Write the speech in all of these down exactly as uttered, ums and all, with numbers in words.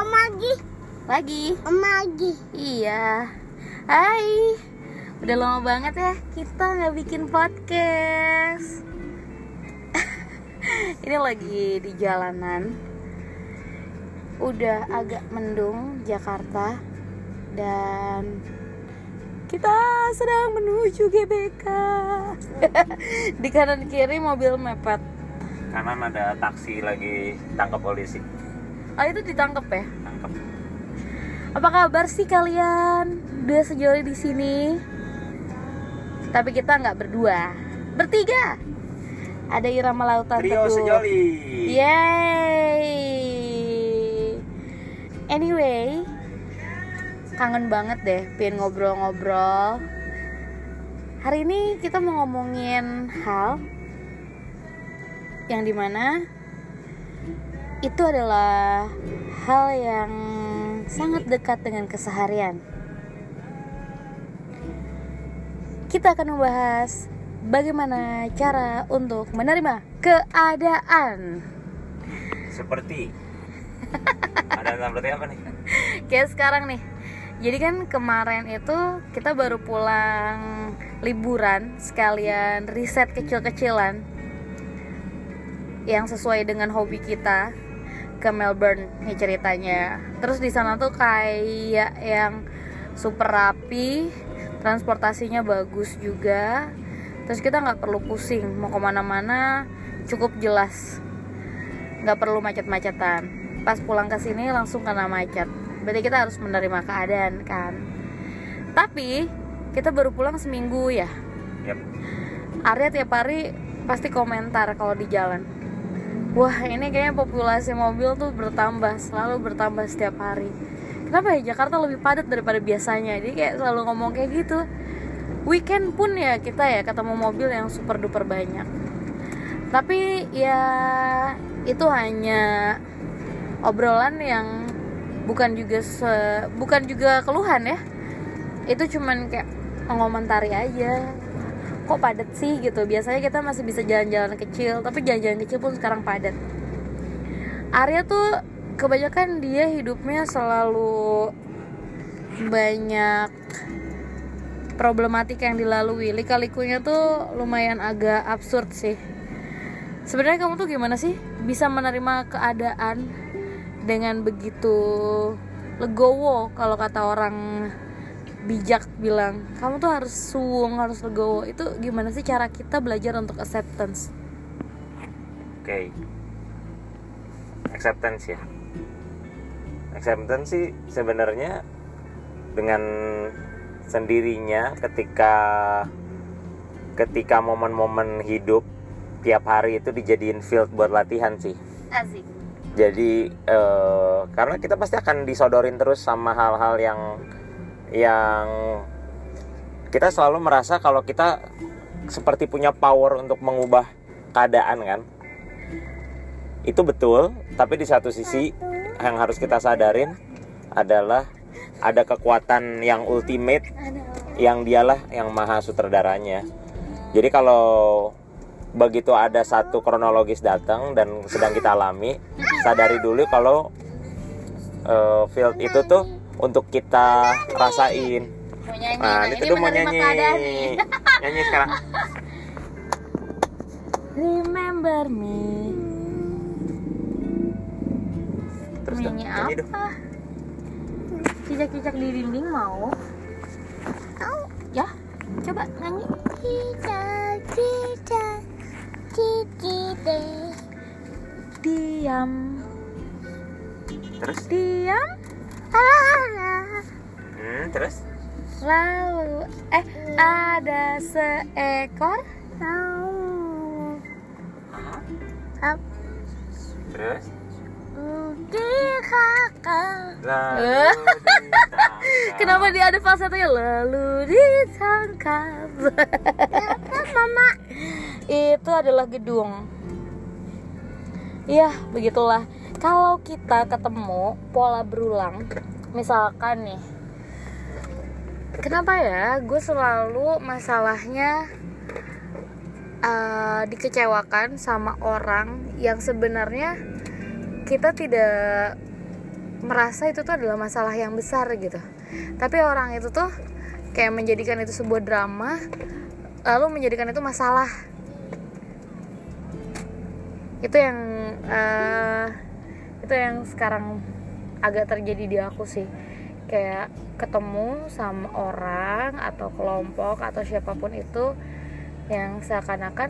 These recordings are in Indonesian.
lagi. Lagi? Lagi. Iya. Hai. Udah lama banget ya kita nggak bikin podcast. Ini lagi di jalanan. Udah agak mendung Jakarta dan kita sedang menuju G B K. Di kanan kiri mobil mepet. Kanan ada taksi lagi tangkap polisi. Oh, itu ditangkap ya? Tangkap. Apa kabar sih kalian? Udah sejoli di sini. Tapi kita nggak berdua, bertiga. Ada Irama Lautan Trio Teduh. sejoli. Yeay. Anyway, kangen banget deh pengen ngobrol-ngobrol. Hari ini kita mau ngomongin hal yang dimana itu adalah hal yang sangat dekat dengan keseharian. Kita akan membahas bagaimana cara untuk menerima keadaan. Seperti ada seperti apa nih? Kayak sekarang nih. Jadi kan kemarin itu kita baru pulang liburan sekalian riset kecil-kecilan yang sesuai dengan hobi kita ke Melbourne nih ceritanya. Terus di sana tuh kayak yang super rapi, transportasinya bagus juga. Terus kita nggak perlu pusing mau kemana-mana, cukup jelas, nggak perlu macet-macetan. Pas pulang ke sini langsung kena macet. Berarti kita harus menerima keadaan kan. Tapi kita baru pulang seminggu ya. Yep. Arya tiap hari pasti komentar kalau di jalan. Wah, ini kayaknya populasi mobil tuh bertambah, selalu bertambah setiap hari. Kenapa ya Jakarta lebih padat daripada biasanya? Jadi kayak selalu ngomong kayak gitu. Weekend pun ya kita ya ketemu mobil yang super duper banyak. Tapi ya itu hanya obrolan yang bukan juga se, bukan juga keluhan ya. Itu cuman kayak mengomentari aja. Kok padat sih gitu. Biasanya kita masih bisa jalan-jalan kecil, tapi jalan-jalan kecil pun sekarang padat. Arya tuh kebanyakan dia hidupnya selalu banyak problematika yang dilalui. Lika-likunya tuh lumayan agak absurd sih. Sebenarnya kamu tuh gimana sih bisa menerima keadaan dengan begitu legowo? Kalau kata orang bijak bilang, kamu tuh harus suwung, harus legowo. Itu gimana sih cara kita belajar untuk acceptance? Oke. Okay. Acceptance ya. Acceptance sih sebenarnya dengan sendirinya ketika ketika momen-momen hidup tiap hari itu dijadiin field buat latihan sih. Asik. Jadi eh, karena kita pasti akan disodorin terus sama hal-hal yang yang kita selalu merasa kalau kita seperti punya power untuk mengubah keadaan kan. Itu betul, tapi di satu sisi yang harus kita sadarin adalah ada kekuatan yang ultimate yang dialah yang maha sutradaranya. Jadi kalau begitu ada satu kronologis datang dan sedang kita alami, sadari dulu kalau uh, field itu tuh untuk kita rasain. Mau nyanyi, nah, nah, ini ini tuh mau menerima nyanyi. keadaan nih. Nyanyi sekarang. Remember me. Terus Nyanyi dong, nyanyi dong. apa? Cicak-cicak di dinding mau? Ya, coba nyanyi. Cicak, cicak, cicak. Diam, Terus? diam. Ah. Hmm, terus? Lalu, eh ada seekor. Au. Aha. Au. Terus? Di kakak. Lalu Eh. ditangkap. Kenapa dia ada falsetonya? Lalu ditangkap. Apa mama? Itu adalah gedung. Iya, begitulah. Kalau kita ketemu pola berulang, misalkan nih, kenapa ya gue selalu masalahnya uh, dikecewakan sama orang yang sebenarnya kita tidak merasa itu tuh adalah masalah yang besar gitu. Tapi orang itu tuh kayak menjadikan itu sebuah drama, lalu menjadikan itu masalah. Itu yang uh, itu yang sekarang agak terjadi di aku sih. Kayak ketemu sama orang atau kelompok atau siapapun itu yang seakan-akan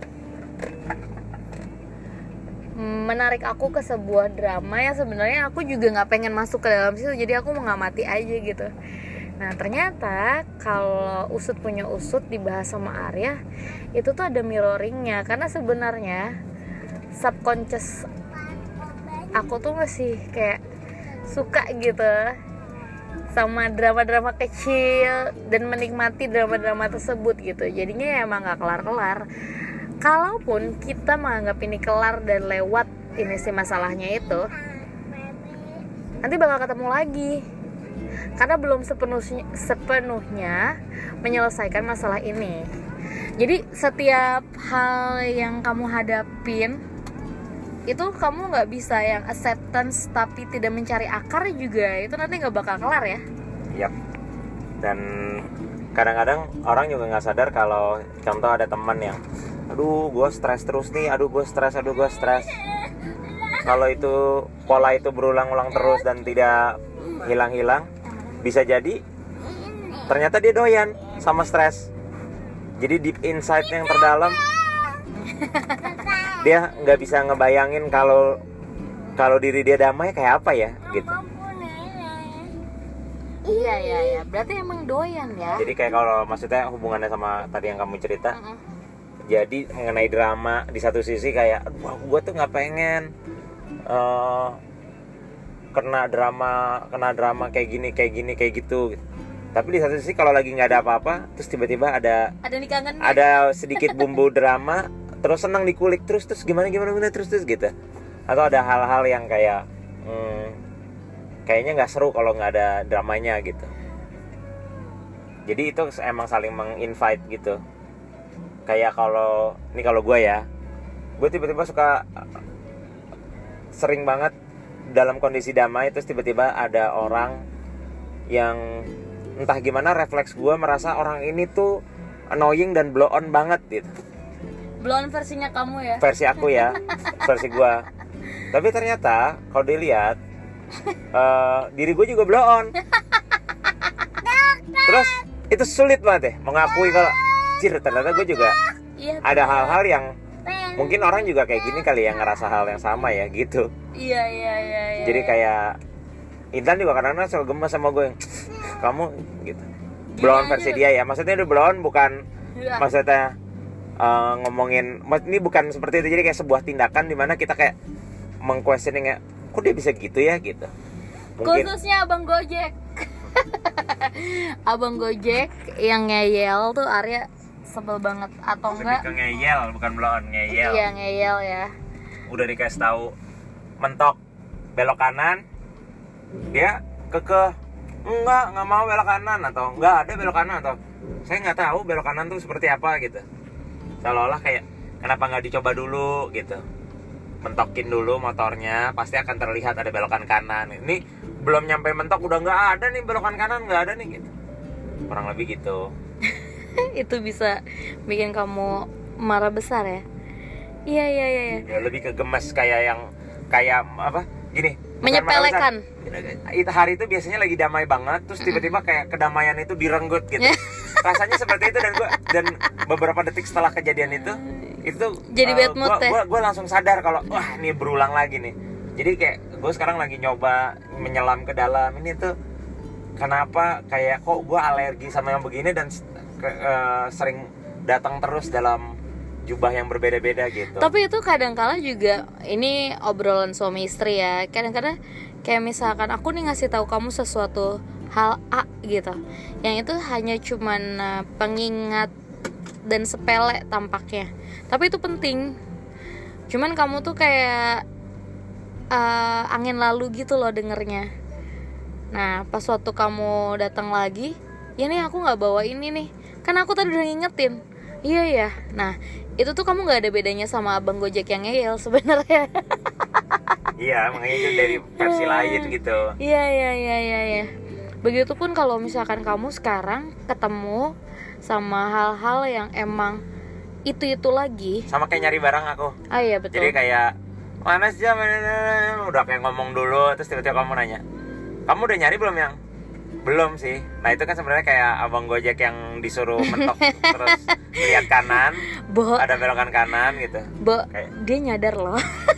menarik aku ke sebuah drama yang sebenarnya aku juga nggak pengen masuk ke dalam situ, jadi aku mengamati aja gitu. Nah ternyata kalau usut punya usut dibahas sama Arya, itu tuh ada mirroringnya, karena sebenarnya subconscious aku tuh masih kayak suka gitu sama drama-drama kecil dan menikmati drama-drama tersebut gitu. Jadinya ya emang nggak kelar-kelar. Kalaupun kita menganggap ini kelar dan lewat ini sih masalahnya itu, nanti bakal ketemu lagi, karena belum sepenuhnya, sepenuhnya menyelesaikan masalah ini. Jadi setiap hal yang kamu hadapin itu kamu nggak bisa yang acceptance tapi tidak mencari akar juga, itu nanti nggak bakal kelar ya. Yap. Dan kadang-kadang orang juga nggak sadar kalau contoh ada teman yang aduh gue stres terus nih, aduh gue stres, aduh gue stres. Kalau itu pola itu berulang-ulang terus dan tidak hilang-hilang, bisa jadi ternyata dia doyan sama stres. Jadi deep insight yang terdalam dia nggak bisa ngebayangin kalau kalau diri dia damai kayak apa ya gitu. Iya iya iya, berarti emang doyan ya. Jadi kayak kalau maksudnya hubungannya sama tadi yang kamu cerita, uh-uh. jadi mengenai drama di satu sisi kayak, wah gue tuh nggak pengen uh, kena drama, kena drama kayak gini, kayak gini, kayak gitu. Tapi di satu sisi kalau lagi nggak ada apa-apa, terus tiba-tiba ada ada dikangen, ada sedikit bumbu drama, terus senang dikulik terus, terus gimana gimana gimana terus terus gitu. Atau ada hal-hal yang kayak, hmm, kayaknya nggak seru kalau nggak ada dramanya gitu. Jadi itu emang saling menginvite gitu. Kayak kalau ini kalau gue ya, gue tiba-tiba suka sering banget dalam kondisi damai, terus tiba-tiba ada orang yang entah gimana refleks gue merasa orang ini tuh annoying dan blow on banget gitu. Blow on versinya kamu ya? Versi aku ya, versi gue. Tapi ternyata kalau dilihat uh, diri gue juga blow on. Terus itu sulit banget ya mengakui kalau jir ternyata gue juga iya, ada hal-hal yang mungkin orang juga kayak gini kali ya, ngerasa hal yang sama ya gitu. Iya iya iya. iya Jadi kayak Intan juga kadang-kadang suka gemes sama gue, kamu gitu. Blow on versi dia ya, maksudnya udah blow on bukan ya. Maksudnya uh, ngomongin, ini bukan seperti itu. Jadi kayak sebuah tindakan dimana kita kayak meng-questioning, kok dia bisa gitu ya gitu. Mungkin khususnya abang Gojek. Abang Gojek yang ngeyel tuh Arya sebel banget, atau enggak? lebih ke ngeyel, bukan blow on, ngeyel. Iya ngeyel ya. Udah dikasih tahu mentok belok kanan, dia kekeh enggak nggak mau belok kanan, atau enggak ada belok kanan, atau saya nggak tahu belok kanan tuh seperti apa gitu. Seolah-olah kayak kenapa nggak dicoba dulu gitu, mentokin dulu motornya, pasti akan terlihat ada belokan kanan. Ini belum nyampe mentok udah nggak ada nih belokan kanan, nggak ada nih gitu, kurang lebih gitu. Itu bisa bikin kamu marah besar ya. Iya iya iya. Ya, lebih ke gemes, kayak yang kayak apa gini, menyepelekan. Itu hari itu biasanya lagi damai banget, terus tiba-tiba kayak kedamaian itu direnggut gitu. Rasanya seperti itu, dan gue dan beberapa detik setelah kejadian itu itu jadi bad mood gue gue langsung sadar kalau wah ini berulang lagi nih. Jadi kayak gue sekarang lagi nyoba menyelam ke dalam ini tuh, kenapa kayak kok gue alergi sama yang begini dan uh, sering datang terus dalam jubah yang berbeda-beda gitu. Tapi itu kadang-kala juga ini obrolan suami istri ya. Kadang-kadang kayak misalkan aku nih ngasih tahu kamu sesuatu hal A gitu, yang itu hanya cuman uh, pengingat dan sepele tampaknya, tapi itu penting. Cuman kamu tuh kayak uh, angin lalu gitu loh dengernya. Nah pas waktu kamu datang lagi, ya nih aku nggak bawa ini nih, kan aku tadi udah ngingetin. Iya ya. Nah itu tuh kamu nggak ada bedanya sama abang Gojek yang ngeyel sebenarnya. Iya, makanya itu dari versi lain gitu. Iya iya iya iya iya. Begitupun kalau misalkan kamu sekarang ketemu sama hal-hal yang emang itu-itu lagi. Sama kayak nyari barang aku. Ah iya betul. Jadi kayak mana sih mana udah kayak ngomong dulu terus tiba-tiba kamu nanya, "Kamu udah nyari belum yang?" Belum sih. Nah, itu kan sebenarnya kayak abang Gojek yang disuruh mentok terus lihat kanan, Bo, ada belokan kanan gitu. Bo, Kayak- dia nyadar loh.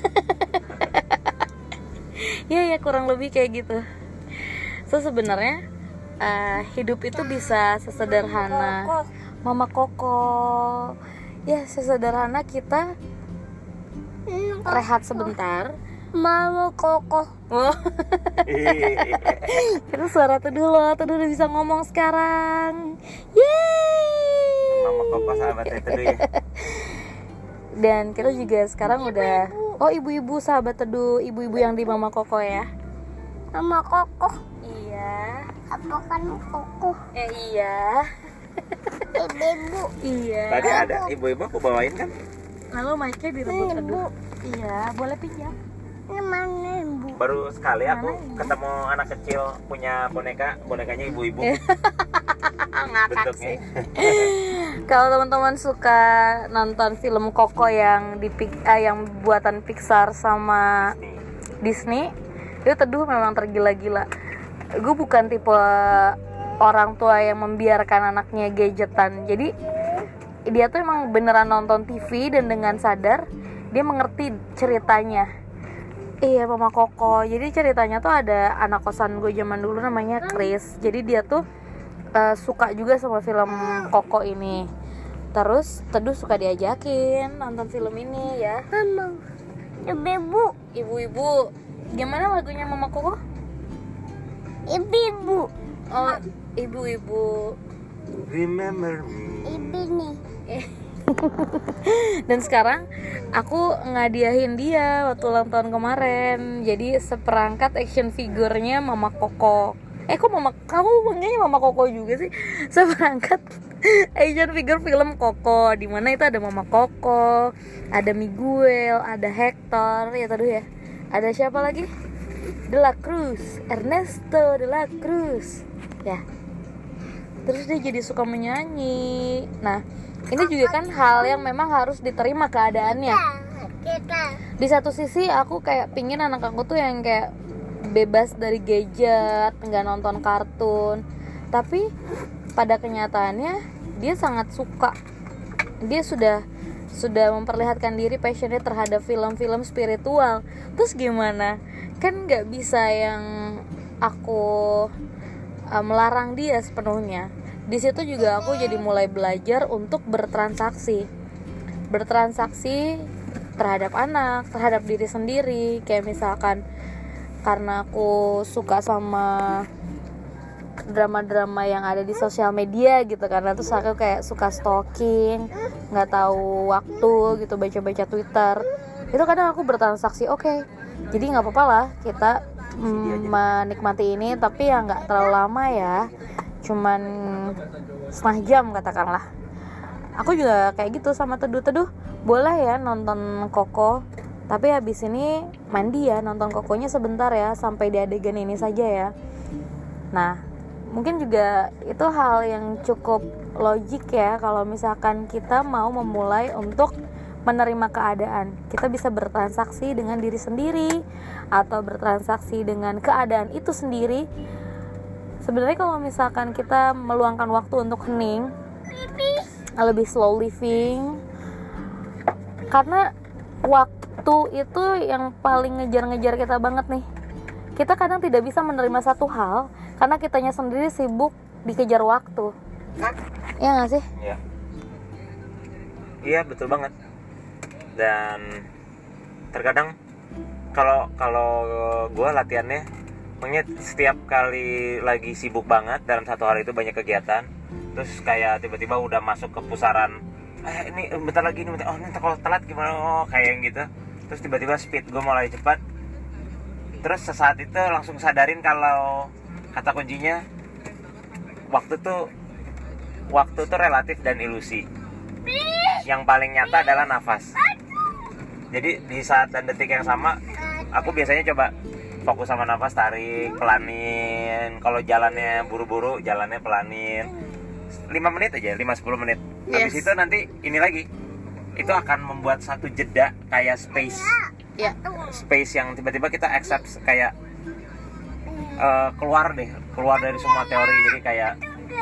Ya ya kurang lebih kayak gitu. So sebenarnya uh, hidup itu bisa sesederhana Koko. Mama Koko. Ya sesederhana kita Hmm, rehat sebentar. Mau koko. Wow. Itu suara Teduh loh. Teduh udah bisa ngomong sekarang. Yeay. Mama Koko sahabatnya Teduh ya. Dan kita juga sekarang udah oh ibu-ibu sahabat Teduh, ibu-ibu yang di Mama Koko ya. Mama koko. Iya. Apa kan koko? Eh iya. Ibu. Iya. Tadi ada ibu-ibu aku bawain kan. Lalu mic-nya direbut Teduh. Iya, boleh pinjam. Ini mana ibu? Baru sekali aku Mana ini? ketemu anak kecil punya boneka, bonekanya ibu-ibu. Ngakak Bentuknya. sih. Kalau teman-teman suka nonton film Koko yang di eh, yang buatan Pixar sama Disney, itu Teduh memang tergila-gila. Gue bukan tipe orang tua yang membiarkan anaknya gadgetan. Jadi dia tuh emang beneran nonton T V dan dengan sadar dia mengerti ceritanya. Iya Mama Koko. Jadi ceritanya tuh ada anak kosan gue zaman dulu namanya Chris. Jadi dia tuh uh, suka juga sama film Koko ini. Terus Teduh suka diajakin nonton film ini ya. Mama. Ibu. Ibu-ibu, gimana lagunya Mama Koko? Ibu. Oh, ibu-ibu. Remember me. Ibu nih. Dan sekarang aku ngadiahin dia waktu ulang tahun kemarin. Jadi seperangkat action figurnya Mama Koko. Eh kok Mama, kamu panggilnya Mama Koko juga sih? Seperangkat action figure film Koko. Dimana itu ada Mama Koko, ada Miguel, ada Hector, ya Teduh ya. Ada siapa lagi? De la Cruz, Ernesto De la Cruz. Ya. Terus dia jadi suka menyanyi. Nah, ini juga kan hal yang memang harus diterima keadaannya. Kita. Di satu sisi aku kayak pingin anak aku tuh yang kayak bebas dari gadget, nggak nonton kartun. Tapi pada kenyataannya dia sangat suka. Dia sudah sudah memperlihatkan diri passionnya terhadap film-film spiritual. Terus gimana? Kan nggak bisa yang aku uh, melarang dia sepenuhnya. Di situ juga aku jadi mulai belajar untuk bertransaksi, bertransaksi terhadap anak, terhadap diri sendiri. Kayak misalkan karena aku suka sama drama-drama yang ada di sosial media gitu, karena terus aku kayak suka stalking, nggak tahu waktu gitu, baca-baca Twitter. Itu kadang aku bertransaksi, oke, okay, jadi nggak apa-apa lah kita mm, menikmati ini, tapi ya nggak terlalu lama ya. Cuman setengah jam katakanlah. Aku juga kayak gitu sama Teduh-Teduh, boleh ya nonton Koko, tapi habis ini mandi ya, nonton Kokonya sebentar ya, sampai di adegan ini saja ya. Nah, mungkin juga itu hal yang cukup logik ya, kalau misalkan kita mau memulai untuk menerima keadaan. Kita bisa bertransaksi dengan diri sendiri atau bertransaksi dengan keadaan itu sendiri. Sebenarnya kalau misalkan kita meluangkan waktu untuk hening, lebih slow living, karena waktu itu yang paling ngejar-ngejar kita banget nih. Kita kadang tidak bisa menerima satu hal karena kitanya sendiri sibuk dikejar waktu. Iya nggak sih? Iya. Iya betul banget. Dan terkadang kalau kalau gue latihannya, makanya setiap kali lagi sibuk banget dalam satu hari itu banyak kegiatan, terus kayak tiba-tiba udah masuk ke pusaran, eh ini bentar lagi ini bentar, oh ini kalau telat gimana, oh kayak yang gitu. Terus tiba-tiba speed gue mulai cepat, terus sesaat itu langsung sadarin kalau kata kuncinya waktu tuh waktu tuh relatif dan ilusi. Yang paling nyata adalah nafas. Jadi di saat dan detik yang sama aku biasanya coba fokus sama nafas, tarik, pelanin. Kalau jalannya buru-buru, jalannya pelanin. lima menit aja, lima sampai sepuluh menit. Habis Yes. itu nanti ini lagi. Itu akan membuat satu jeda kayak space. Ya. Space yang tiba-tiba kita accept kayak uh, keluar deh, keluar dari semua teori. Jadi kayak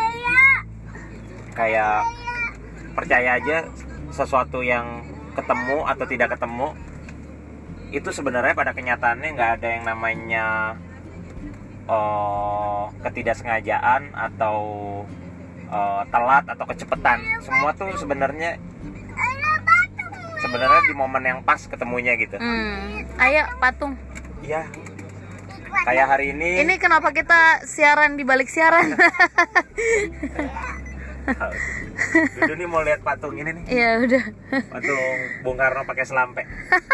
kayak percaya aja sesuatu yang ketemu atau tidak ketemu itu sebenarnya pada kenyataannya nggak ada yang namanya uh, ketidaksengajaan atau uh, telat atau kecepatan. Semua tuh sebenarnya sebenarnya di momen yang pas ketemunya gitu. Hmm. Ayo patung. Iya. Kayak hari ini. Ini kenapa kita siaran di balik siaran? Dudu nih mau lihat patung ini nih. Ya udah. Patung Bung Karno pakai selampe.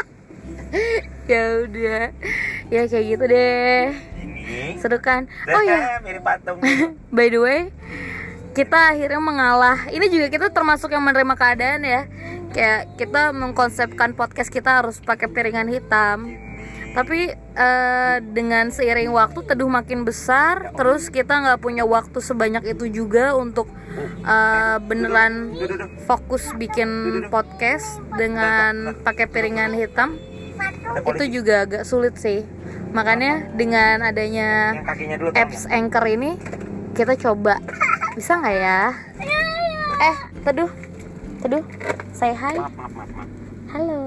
Ya udah. Ya kayak gitu deh. Ini. Seru kan? Oh ya. Mirip patung. By the way, kita akhirnya mengalah. Ini juga kita termasuk yang menerima keadaan ya. Kayak kita mengkonsepkan podcast kita harus pakai piringan hitam. Tapi uh, dengan seiring waktu Teduh makin besar, terus kita nggak punya waktu sebanyak itu juga untuk uh, beneran fokus bikin podcast dengan pakai piringan hitam. Itu juga agak sulit sih. Makanya dengan adanya apps Anchor ini kita coba, bisa nggak ya? Eh, Teduh, Teduh, say hi. Maaf, maaf, maaf, maaf. Halo.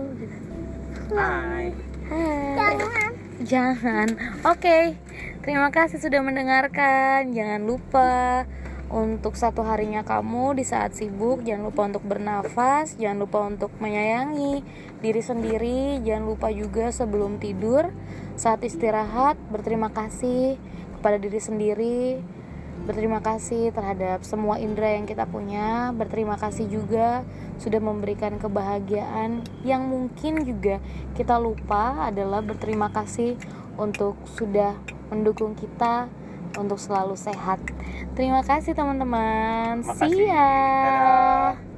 Hai. Hai. Jangan. Jangan. Oke. Terima kasih sudah mendengarkan. Jangan lupa untuk satu harinya kamu di saat sibuk, jangan lupa untuk bernafas, jangan lupa untuk menyayangi diri sendiri, jangan lupa juga sebelum tidur, saat istirahat, berterima kasih kepada diri sendiri, berterima kasih terhadap semua indera yang kita punya, berterima kasih juga sudah memberikan kebahagiaan. Yang mungkin juga kita lupa adalah berterima kasih untuk sudah mendukung kita untuk selalu sehat. Terima kasih teman-teman. Makasih. See ya. Dadah.